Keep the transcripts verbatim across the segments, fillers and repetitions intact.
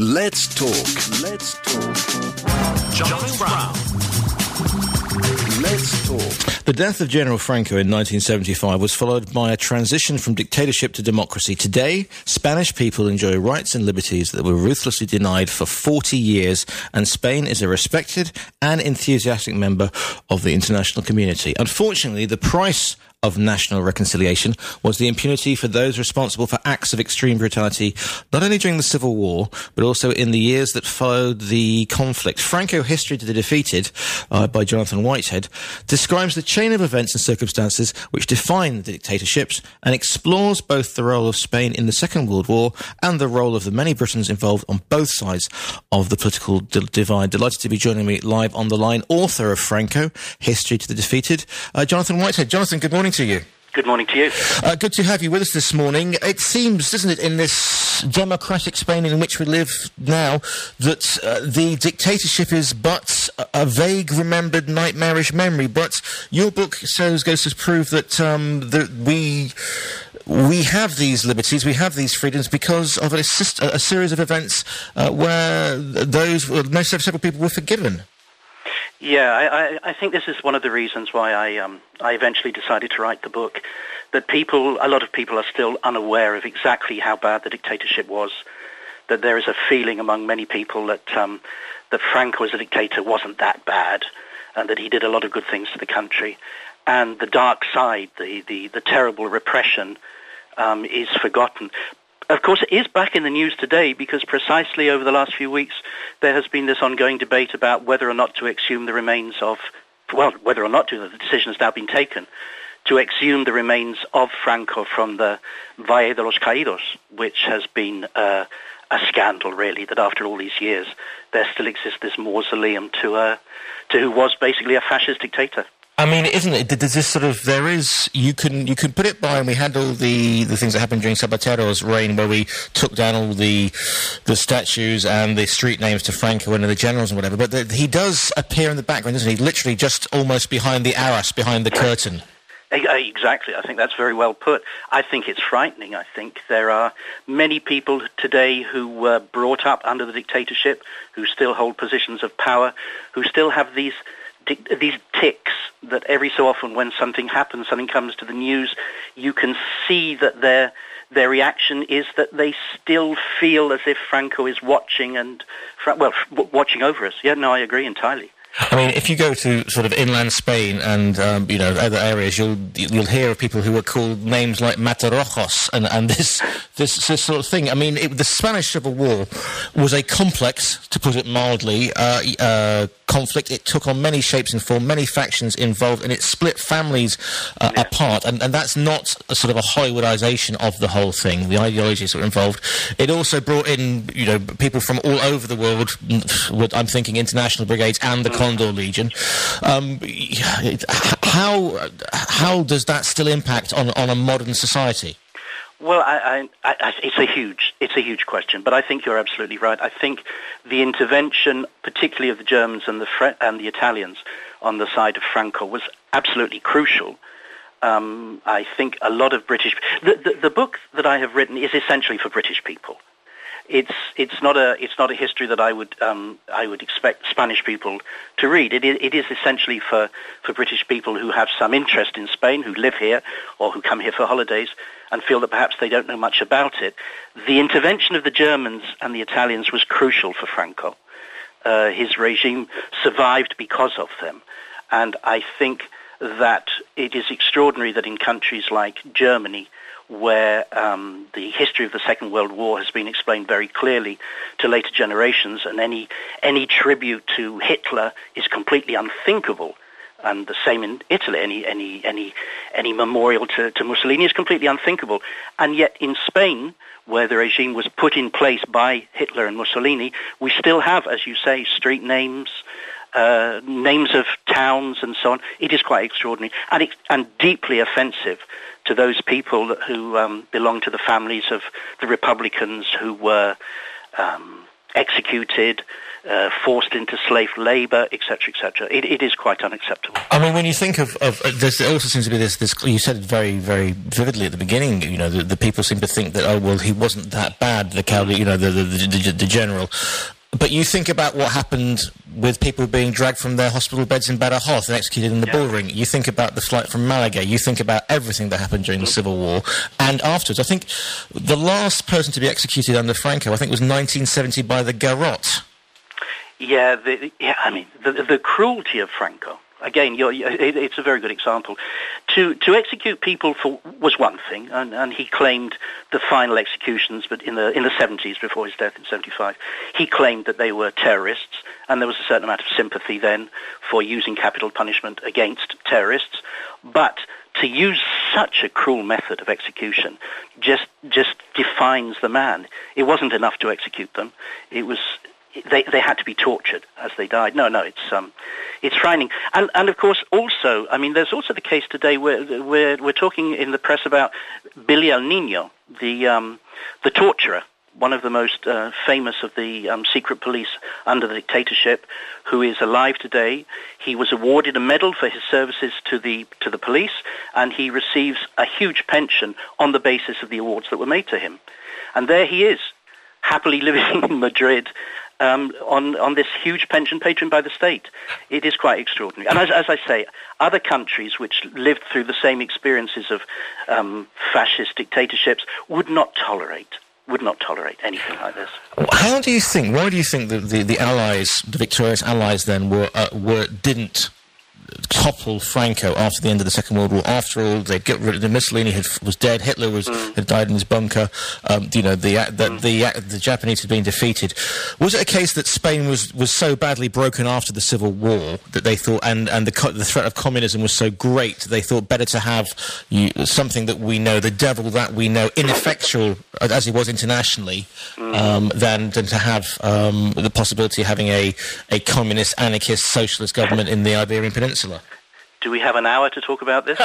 Let's talk. Let's talk. Jonathan Brown. Let's talk. The death of General Franco in nineteen seventy-five was followed by a transition from dictatorship to democracy. Today, Spanish people enjoy rights and liberties that were ruthlessly denied for forty years, and Spain is a respected and enthusiastic member of the international community. Unfortunately, the price of national reconciliation was the impunity for those responsible for acts of extreme brutality, not only during the Civil War, but also in the years that followed the conflict. Franco, History to the Defeated, uh, by Jonathan Whitehead, describes the chain of events and circumstances which defined the dictatorships and explores both the role of Spain in the Second World War and the role of the many Britons involved on both sides of the political d- divide. Delighted to be joining me live on the line, author of Franco, History to the Defeated, uh, Jonathan Whitehead. Jonathan, good morning to you. Good morning to you. Uh, good to have you with us this morning. It seems, doesn't it, in this democratic Spain in which we live now, that uh, the dictatorship is but a, a vague, remembered, nightmarish memory. But your book shows, goes to prove that, um, that we we have these liberties, we have these freedoms because of a, a series of events uh, where those, most several people were forgiven. Yeah, I, I think this is one of the reasons why I um, I eventually decided to write the book, that people, a lot of people are still unaware of exactly how bad the dictatorship was, that there is a feeling among many people that um, that Franco as a dictator wasn't that bad, and that he did a lot of good things to the country. And the dark side, the, the, the terrible repression, um, is forgotten. Of course, it is back in the news today because precisely over the last few weeks there has been this ongoing debate about whether or not to exhume the remains of, well, whether or not to, the decision has now been taken, to exhume the remains of Franco from the Valle de los Caídos, which has been uh, a scandal, really, that after all these years there still exists this mausoleum to, uh, to who was basically a fascist dictator. I mean, isn't it? There's this sort of, there is, you can you can put it by, and we had all the, the things that happened during Zapatero's reign where we took down all the the statues and the street names to Franco and the generals and whatever, but the, he does appear in the background, doesn't he? Literally just almost behind the arras, behind the curtain. Exactly. I think that's very well put. I think it's frightening. I think there are many people today who were brought up under the dictatorship, who still hold positions of power, who still have these these tics that every so often when something happens, something comes to the news, you can see that their their reaction is that they still feel as if Franco is watching and, well, watching over us. Yeah, no, I agree entirely. I mean, if you go to sort of inland Spain and, um, you know, other areas, you'll you'll hear of people who are called names like Matarojos and, and this, this this sort of thing. I mean, it, the Spanish Civil War was a complex, to put it mildly, uh, uh, conflict. It took on many shapes and form, many factions involved, and it split families uh, yeah. apart. And, and that's not a sort of a Hollywoodization of the whole thing, the ideologies that were involved. It also brought in, you know, people from all over the world, I'm thinking international brigades and the Condor Legion. Um, how how does that still impact on on a modern society? Well, I, I, I, it's a huge it's a huge question, but I think you're absolutely right. I think the intervention, particularly of the Germans and the Fre- and the Italians on the side of Franco, was absolutely crucial. Um, I think a lot of British the, the the book that I have written is essentially for British people. It's it's not a it's not a history that I would um, I would expect Spanish people to read. It is, it is essentially for, for British people who have some interest in Spain, who live here or who come here for holidays and feel that perhaps they don't know much about it. The intervention of the Germans and the Italians was crucial for Franco. Uh, his regime survived because of them, and I think that it is extraordinary that in countries like Germany, where um, the history of the Second World War has been explained very clearly to later generations, and any any tribute to Hitler is completely unthinkable. And the same in Italy, any any any any memorial to, to Mussolini is completely unthinkable. And yet in Spain, where the regime was put in place by Hitler and Mussolini, we still have, as you say, street names, uh, names of towns and so on. It is quite extraordinary and, it, and deeply offensive to those people who um, belong to the families of the Republicans who were um, executed, uh, forced into slave labour, et cetera, et cetera. It, it is quite unacceptable. I mean, when you think of, of uh, there also seems to be this, this, you said it very, very vividly at the beginning, you know, the, the people seem to think that, oh, well, he wasn't that bad, the Caldi, you know, the, the, the, the, the general. But you think about what happened with people being dragged from their hospital beds in Badajoz and executed in the yeah. bull ring. You think about the flight from Malaga. You think about everything that happened during the Civil War and afterwards. I think the last person to be executed under Franco, I think, was nineteen seventy by the Garrote. Yeah, the, yeah. I mean, the, the cruelty of Franco. Again, you're, it's a very good example. To to execute people for was one thing, and, and he claimed the final executions, but in the in the seventies, before his death in seventy-five, he claimed that they were terrorists, and there was a certain amount of sympathy then for using capital punishment against terrorists. But to use such a cruel method of execution just just defines the man. It wasn't enough to execute them; it was. They they had to be tortured as they died. No, no, it's um, it's frightening. And and of course also, I mean, there's also the case today where we're we're talking in the press about Billy El Nino, the um, the torturer, one of the most uh, famous of the um, secret police under the dictatorship, who is alive today. He was awarded a medal for his services to the to the police, and he receives a huge pension on the basis of the awards that were made to him. And there he is, happily living in Madrid. Um, on, on this huge pension paid to him by the state. It is quite extraordinary. And as, as I say, other countries which lived through the same experiences of um, fascist dictatorships would not tolerate, would not tolerate anything like this. How do you think, why do you think that the, the Allies, the victorious Allies then, were, uh, were didn't topple Franco after the end of the Second World War? After all, they'd get rid of the Mussolini had, was dead, Hitler was mm. had died in his bunker, um, you know, the the, mm. the the Japanese had been defeated. Was it a case that Spain was, was so badly broken after the Civil War that they thought, and, and the, the threat of communism was so great, they thought better to have you, something that we know, the devil that we know, ineffectual as he was internationally, mm. um, than, than to have um, the possibility of having a, a communist, anarchist, socialist government in the Iberian Peninsula? Do we have an hour to talk about this?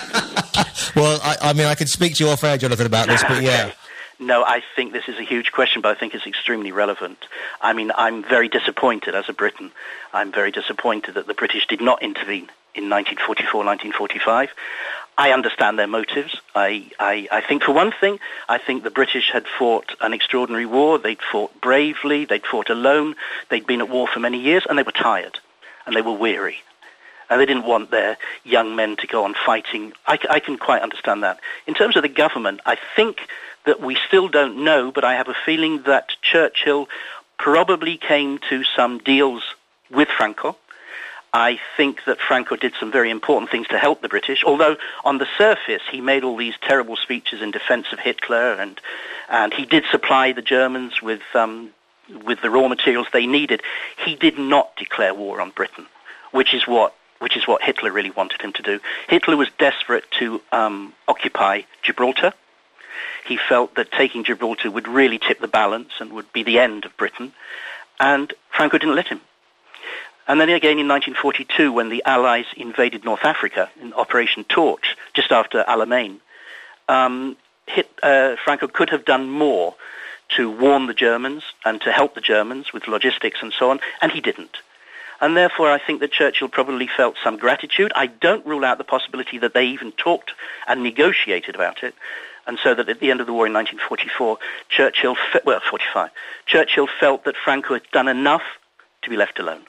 Well, I, I mean, I can speak to you off air, Jonathan, about this, but yeah. Okay. No, I think this is a huge question, but I think it's extremely relevant. I mean, I'm very disappointed as a Briton. I'm very disappointed that the British did not intervene in nineteen forty-four, nineteen forty-five. I understand their motives. I, I, I think, for one thing, I think the British had fought an extraordinary war. They'd fought bravely. They'd fought alone. They'd been at war for many years, and they were tired, and they were weary. And they didn't want their young men to go on fighting. I, I can quite understand that. In terms of the government, I think that we still don't know, but I have a feeling that Churchill probably came to some deals with Franco. I think that Franco did some very important things to help the British, although on the surface he made all these terrible speeches in defense of Hitler, and and he did supply the Germans with um, with the raw materials they needed. He did not declare war on Britain, which is what which is what Hitler really wanted him to do. Hitler was desperate to um, occupy Gibraltar. He felt that taking Gibraltar would really tip the balance and would be the end of Britain, and Franco didn't let him. And then again in nineteen forty-two, when the Allies invaded North Africa in Operation Torch, just after Alamein, um, hit, uh, Franco could have done more to warn the Germans and to help the Germans with logistics and so on, and he didn't. And therefore, I think that Churchill probably felt some gratitude. I don't rule out the possibility that they even talked and negotiated about it. And so that at the end of the war in nineteen forty-four, Churchill, fe- well, forty-five, Churchill felt that Franco had done enough to be left alone.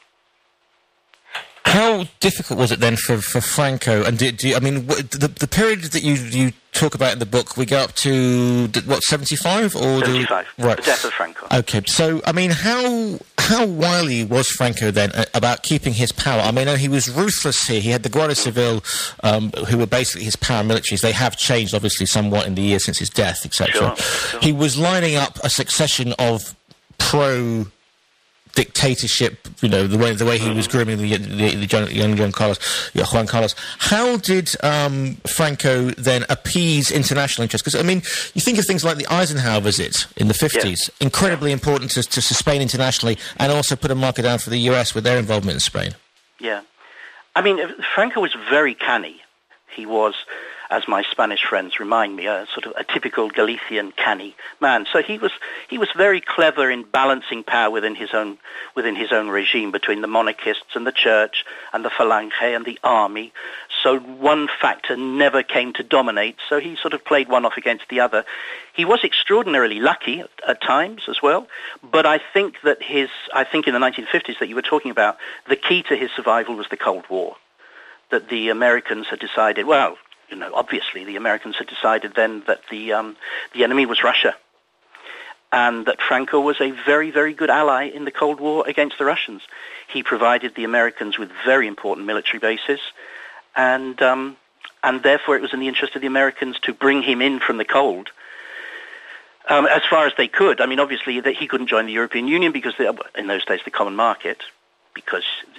How difficult was it then for, for Franco? And do, do you, I mean, the, the period that you, you talk about in the book, we go up to, what, seventy-five? Or seventy-five, do, right. The death of Franco. Okay, so, I mean, how how wily was Franco then uh, about keeping his power? I mean, he was ruthless here. He had the Guardia Civil, um, who were basically his paramilitaries. They have changed, obviously, somewhat in the years since his death, et cetera. Sure, sure. He was lining up a succession of pro- dictatorship, you know, the way the way he was grooming the, the, the young Juan Carlos, yeah, Juan Carlos. How did um, Franco then appease international interest? Because I mean, you think of things like the Eisenhower visit in the fifties, yeah. incredibly yeah. important to, to Spain internationally, and also put a marker down for the U S with their involvement in Spain. Yeah, I mean, Franco was very canny. He was, as my Spanish friends remind me, a sort of a typical Galician canny man. So he was he was very clever in balancing power within his own within his own regime between the monarchists and the church and the Falange and the army. So one factor never came to dominate. So he sort of played one off against the other. He was extraordinarily lucky at, at times as well. But I think that his I think in the nineteen fifties that you were talking about, the key to his survival was the Cold War. That the Americans had decided, well, you know, obviously the Americans had decided then that the um, the enemy was Russia, and that Franco was a very, very good ally in the Cold War against the Russians. He provided the Americans with very important military bases, and um, and therefore it was in the interest of the Americans to bring him in from the cold um, as far as they could. I mean, obviously that he couldn't join the European Union because they, in those days the common market, because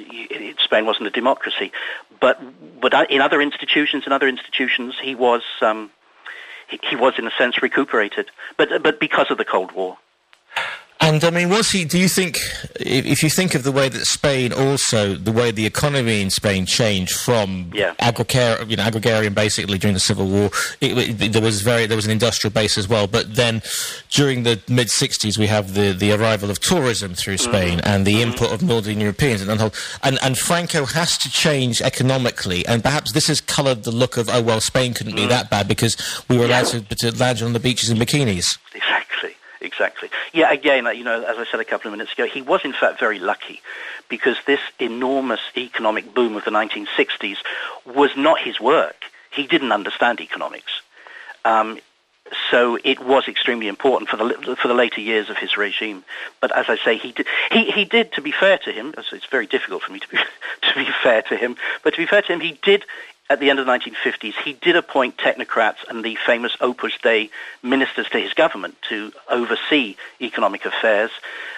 Spain wasn't a democracy. But but in other institutions, in other institutions, he was um, he, he was in a sense recuperated. But but because of the Cold War. And, I mean, was he, do you think, if, if you think of the way that Spain also, the way the economy in Spain changed from yeah. agricar- you know, agrarian basically during the Civil War, it, it, there was very, there was an industrial base as well, but then during the mid-sixties we have the, the arrival of tourism through Spain mm-hmm. and the mm-hmm. input of Northern Europeans, and, and, and Franco has to change economically, and perhaps this has coloured the look of, oh, well, Spain couldn't mm-hmm. be that bad because we were allowed yeah. to, to lounge on the beaches in bikinis. Exactly. Exactly. Yeah, again, you know, as I said a couple of minutes ago, he was in fact very lucky because this enormous economic boom of the nineteen sixties was not his work. He didn't understand economics. Um, so it was extremely important for the for the later years of his regime. But as I say, he did, he, he did, to be fair to him, it's very difficult for me to be, to be fair to him, but to be fair to him, he did, at the end of the nineteen fifties, he did appoint technocrats and the famous Opus Dei ministers to his government to oversee economic affairs.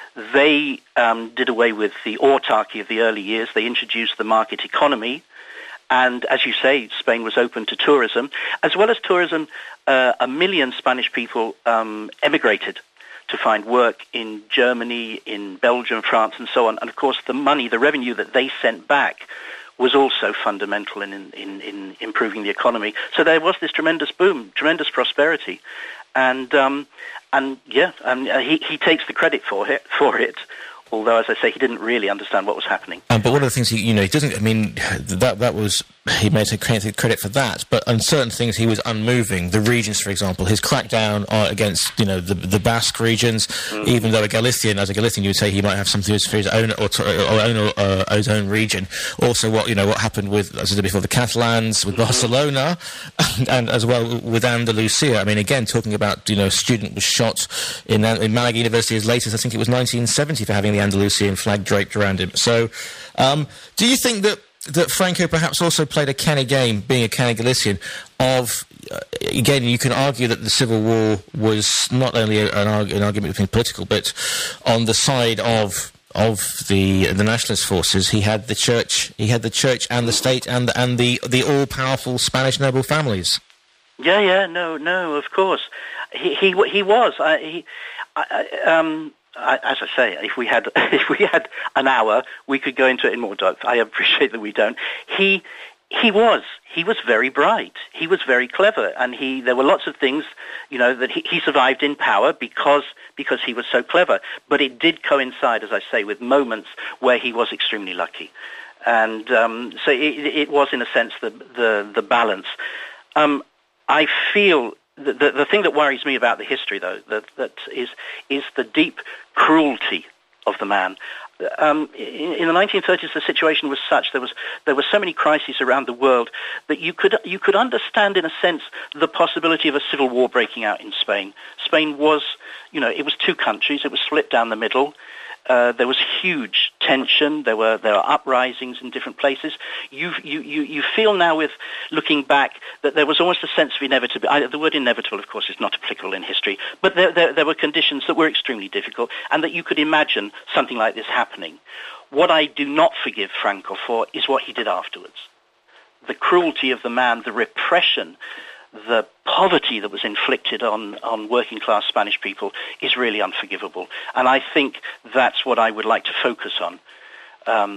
They um, did away with the autarky of the early years. They introduced the market economy. And as you say, Spain was open to tourism. As well as tourism, uh, a million Spanish people um, emigrated to find work in Germany, in Belgium, France, and so on. And of course, the money, the revenue that they sent back was also fundamental in, in, in improving the economy. So there was this tremendous boom, tremendous prosperity. And, um, and yeah, um, he, he takes the credit for it, for it, although, as I say, he didn't really understand what was happening. Um, but one of the things, he, you know, he doesn't, I mean, that that was, he may take credit for that, but on certain things he was unmoving. The regions, for example, his crackdown against, you know, the the Basque regions, mm. even though a Galician, as a Galician, you would say he might have something for his own, or, or own, uh, his own region. Also, what, you know, what happened with, as I said before, the Catalans, with mm-hmm. Barcelona, and, and as well with Andalusia. I mean, again, talking about, you know, a student was shot in, in Malaga University as late as, I think it was nineteen seventy, for having the Andalusian flag draped around him. So, um, do you think that that Franco perhaps also played a canny game, being a canny Galician, of, uh, again, you can argue that the Civil War was not only a, an, arg- an argument between political, but on the side of of the the nationalist forces, he had the church, he had the church and the state and the, and the the all powerful Spanish noble families. Yeah, yeah, no, no, of course, he he he was. I, he, I, um. I, as I say, if we had if we had an hour, we could go into it in more depth. I appreciate that we don't. He he was he was very bright. He was very clever, and he there were lots of things, you know, that he, he survived in power because because he was so clever. But it did coincide, as I say, with moments where he was extremely lucky, and um, so it, it was, in a sense, the the the balance. Um, I feel. The, the, the thing that worries me about the history, though, that, that is is the deep cruelty of the man. Um, in, in the nineteen thirties, the situation was such there was there were so many crises around the world that you could you could understand, in a sense, the possibility of a civil war breaking out in Spain. Spain was, you know, it was two countries. It was split down the middle. Uh, there was huge tension. There were there are uprisings in different places. You you you you feel now, with looking back, that there was almost a sense of inevitability. The word inevitable, of course, is not applicable in history, but there, there there were conditions that were extremely difficult, and that you could imagine something like this happening. What I do not forgive Franco for is what he did afterwards. The cruelty of the man, the repression, the poverty that was inflicted on, on working-class Spanish people is really unforgivable. And I think that's what I would like to focus on. Um,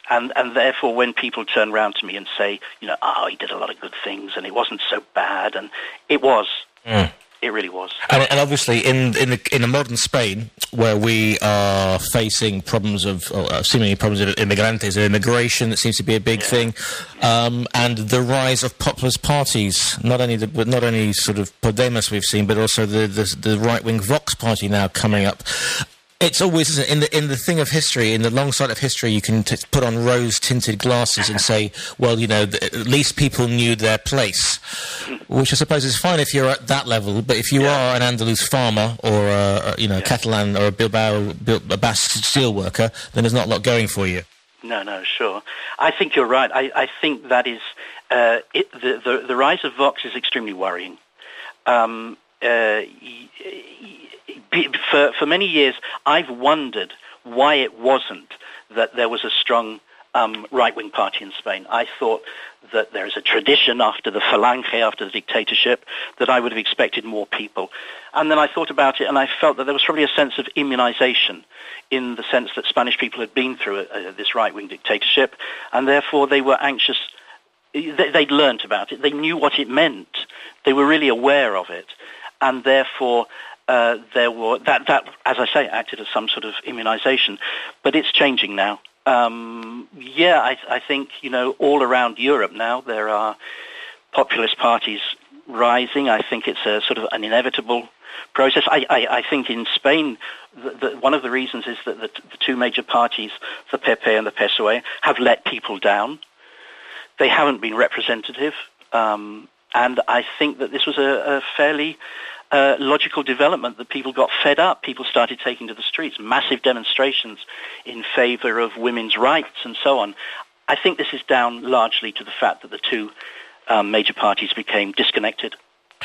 And, and therefore, when people turn around to me and say, you know, oh, he did a lot of good things and it wasn't so bad, and it was. Mm. It really was. And, and obviously, in in the, in a modern Spain, where we are facing problems of, or seemingly problems of immigrantes, immigration that seems to be a big yeah. thing, um, and the rise of populist parties, not only the, not only sort of Podemos we've seen, but also the the, the right-wing Vox party now coming up. It's always, isn't it, in the in the thing of history, in the long side of history, you can t- put on rose-tinted glasses and say, well, you know, th- at least people knew their place, which I suppose is fine if you're at that level. But if you yeah. are an Andalus farmer or a, you know, yeah. Catalan or a Bilbao a Basque steelworker, then there's not a lot going for you. No, no, sure. I think you're right. I, I think that is uh, it, the, the the rise of Vox is extremely worrying. Um, uh, y- y- For, for many years, I've wondered why it wasn't that there was a strong um, right-wing party in Spain. I thought that there is a tradition after the Falange, after the dictatorship, that I would have expected more people. And then I thought about it, and I felt that there was probably a sense of immunization in the sense that Spanish people had been through a, a, this right-wing dictatorship, and therefore they were anxious. They, they'd learnt about it. They knew what it meant. They were really aware of it. And therefore... Uh, there were that, that, as I say, acted as some sort of immunization, but it's changing now. Um, yeah, I, I think, you know, all around Europe now there are populist parties rising. I think it's a sort of an inevitable process. I, I, I think in Spain, the, the, one of the reasons is that the, the two major parties, the P P and the P S O E, have let people down. They haven't been representative, um, and I think that this was a, a fairly Uh, logical development, that people got fed up. People started taking to the streets, massive demonstrations in favor of women's rights and so on. I think this is down largely to the fact that the two um, major parties became disconnected.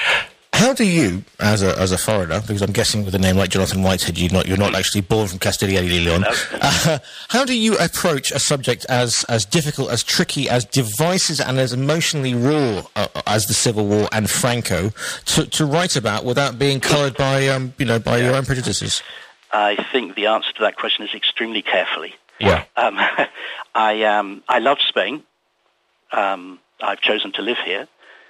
How do you, as a as a foreigner, because I'm guessing with a name like Jonathan Whitehead, you're not you're not actually born from Castilla y León. No. Uh, how do you approach a subject as as difficult, as tricky, as divisive, and as emotionally raw uh, as the Civil War and Franco to to write about without being coloured by um you know by yeah. your own prejudices? I think the answer to that question is extremely carefully. Yeah. Um, I um I love Spain. Um, I've chosen to live here.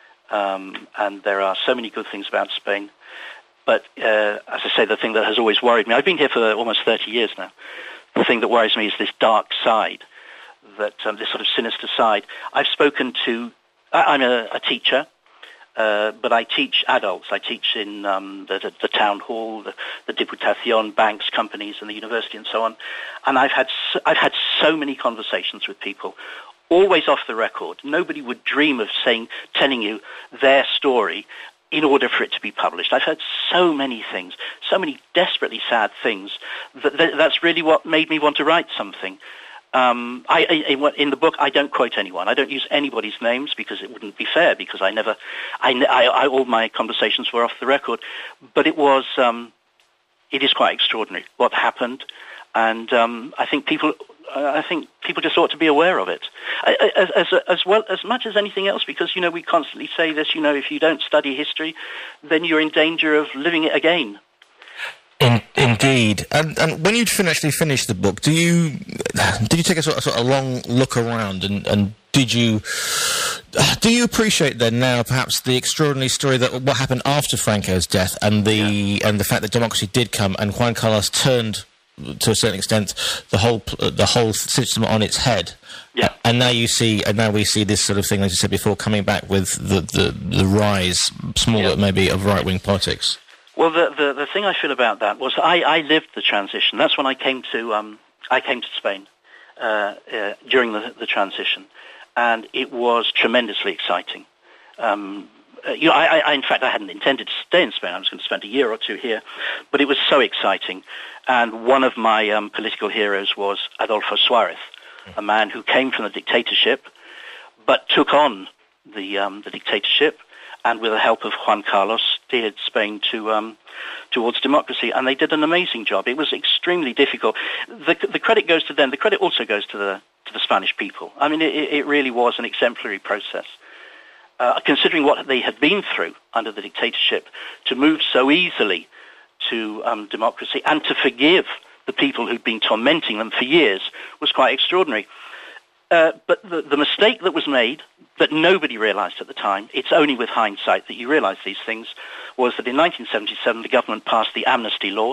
Um, and there are so many good things about Spain. But, uh, as I say, the thing that has always worried me, I've been here for almost thirty years now, the thing that worries me is this dark side, that um, this sort of sinister side. I've spoken to, I, I'm a, a teacher, uh, but I teach adults. I teach in um, the, the, the town hall, the, the Diputación, banks, companies, and the university and so on. And I've had so, I've had so many conversations with people, always off the record. Nobody would dream of saying, telling you their story in order for it to be published. I've heard so many things, so many desperately sad things, that, that that's really what made me want to write something. Um, I, I, in the book, I don't quote anyone. I don't use anybody's names because it wouldn't be fair, because I never, I, I, I all my conversations were off the record. But it was, um, it is quite extraordinary what happened. And um, I think people... I think people just ought to be aware of it, as, as, as well as much as anything else, because, you know, we constantly say this, you know, if you don't study history, then you're in danger of living it again. In, indeed. And, and when you actually finished the book, do you did you take a sort of, sort of long look around and, and did you do you appreciate then now perhaps the extraordinary story that what happened after Franco's death and the yeah. and the fact that democracy did come and Juan Carlos turned, to a certain extent, the whole the whole system on its head, yeah. And now you see, and now we see this sort of thing, as you said before, coming back with the the, the rise, smaller yeah. maybe, of right wing politics. Well, the, the the thing I feel about that was I, I lived the transition. That's when I came to um I came to Spain uh, uh, during the the transition, and it was tremendously exciting. Um, Uh, you know, I, I, in fact, I hadn't intended to stay in Spain. I was going to spend a year or two here, but it was so exciting. And one of my um, political heroes was Adolfo Suarez, a man who came from the dictatorship, but took on the um, the dictatorship, and with the help of Juan Carlos, steered Spain to um, towards democracy. And they did an amazing job. It was extremely difficult. The, the credit goes to them. The credit also goes to the to the Spanish people. I mean, it, it really was an exemplary process. Uh, considering what they had been through under the dictatorship, to move so easily to um, democracy and to forgive the people who'd been tormenting them for years was quite extraordinary. uh, but the, the mistake that was made, that nobody realized at the time, it's only with hindsight that you realize these things, was that in nineteen seventy-seven the government passed the amnesty law.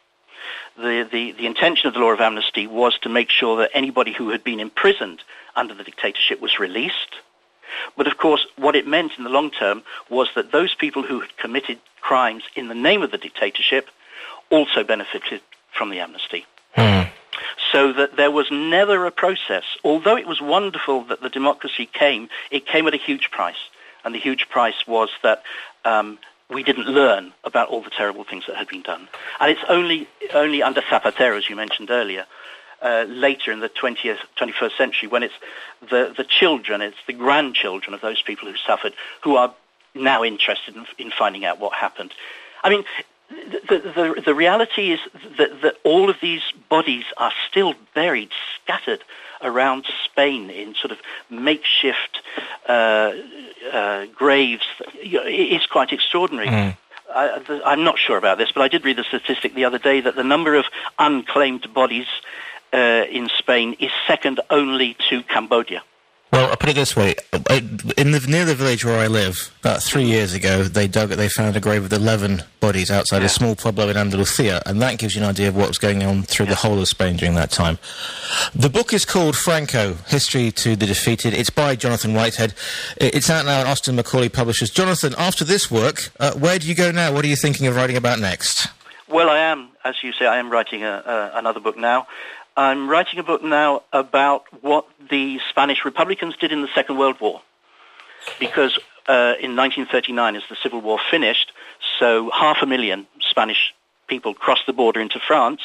The, the, the intention of the law of amnesty was to make sure that anybody who had been imprisoned under the dictatorship was released. But of course, what it meant in the long term was that those people who had committed crimes in the name of the dictatorship also benefited from the amnesty. Mm. So that there was never a process. Although it was wonderful that the democracy came, it came at a huge price. And the huge price was that um, we didn't learn about all the terrible things that had been done. And it's only only under Zapatero, as you mentioned earlier, uh, later in the twentieth, twenty-first century, when it's the, the children, it's the grandchildren of those people who suffered, who are now interested in, in finding out what happened. I mean, the, the, the reality is that, that all of these bodies are still buried, scattered around Spain in sort of makeshift uh, uh, graves. It's quite extraordinary. Mm. I, the, I'm not sure about this, but I did read the statistic the other day that the number of unclaimed bodies uh, in Spain is second only to Cambodia. Well, I'll put it this way. In the, near the village where I live, about three years ago, they dug, they found a grave with eleven bodies outside yeah. a small pueblo in Andalusia, and that gives you an idea of what was going on through yeah. the whole of Spain during that time. The book is called Franco, History to the Defeated. It's by Jonathan Whitehead. It's out now at Austin Macaulay Publishers. Jonathan, after this work, uh, where do you go now? What are you thinking of writing about next? Well, I am, as you say, I am writing a, uh, another book now. I'm writing a book now about what the Spanish Republicans did in the Second World War. Because uh, in nineteen thirty-nine, as the Civil War finished, so half a million Spanish people crossed the border into France,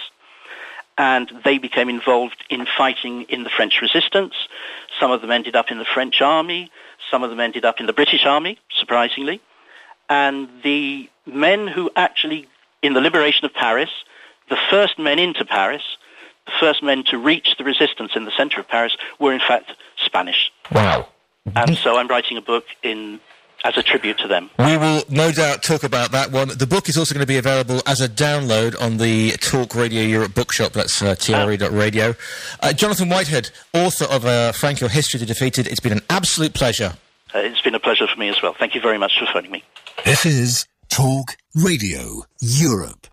and they became involved in fighting in the French resistance. Some of them ended up in the French army. Some of them ended up in the British army, surprisingly. And the men who actually, in the liberation of Paris, the first men into Paris, the first men to reach the resistance in the centre of Paris were in fact Spanish. Wow. And so I'm writing a book in as a tribute to them. We will no doubt talk about that one. The book is also going to be available as a download on the Talk Radio Europe bookshop. That's uh, T R E dot radio. Uh, Jonathan Whitehead, author of uh, Franco, History to Defeated. It's been an absolute pleasure. Uh, it's been a pleasure for me as well. Thank you very much for phoning me. This is Talk Radio Europe.